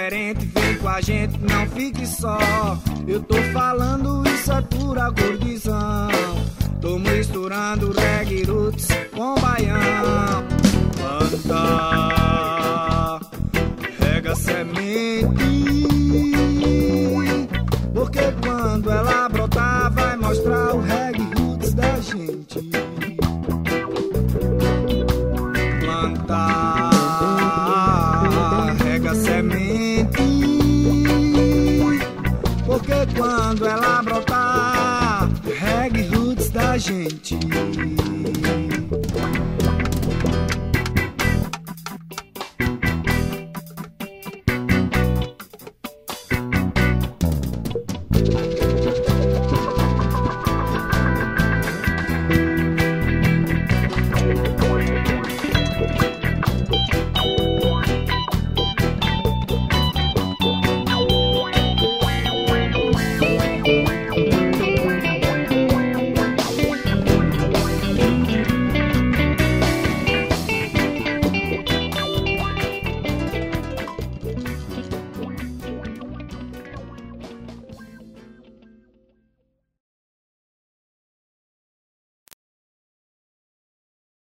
diferente, vem com a gente, não fique só. Eu tô falando, isso é pura gordizão. Tô misturando reggae roots com baião. Planta, rega semente, porque quando ela brotar vai mostrar o reggae roots da gente. Planta, rega semente,